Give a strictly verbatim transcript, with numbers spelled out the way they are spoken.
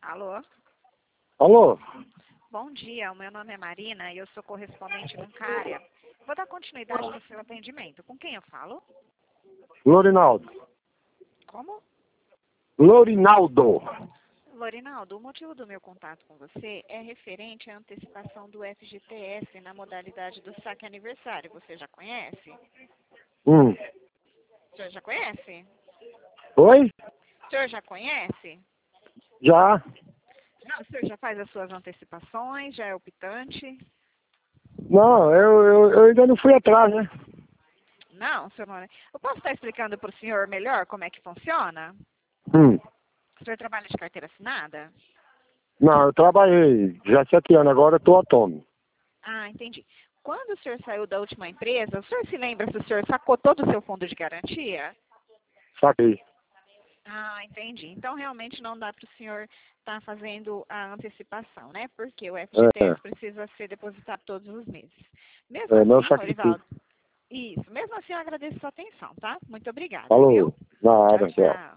Alô? Alô? Bom dia, o meu nome é Marina e eu sou correspondente bancária. Vou dar continuidade no seu atendimento. Com quem eu falo? Lorinaldo. Como? Lorinaldo. Lorinaldo, o motivo do meu contato com você é referente à antecipação do F G T S na modalidade do saque aniversário. Você já conhece? Hum. O senhor já conhece? Oi? O senhor já conhece? Já? Não, o senhor já faz as suas antecipações, já é optante? Não, eu, eu, eu ainda não fui atrás, né? Não, senhor não é. Eu posso estar explicando para o senhor melhor como é que funciona? Hum. O senhor trabalha de carteira assinada? Não, eu trabalhei já há sete anos, agora eu tô autônomo. Ah, entendi. Quando o senhor saiu da última empresa, o senhor se lembra se o senhor sacou todo o seu fundo de garantia? Saquei. Ah, entendi. Então, realmente não dá para o senhor estar fazendo a antecipação, né? Porque o É, F G T S precisa ser depositado todos os meses. Mesmo é, não assim, saquei tudo. Lorivaldo, isso. Mesmo assim, eu agradeço a sua atenção, tá? Muito obrigada, viu? Falou. Tchau, Nada, tchau. tchau.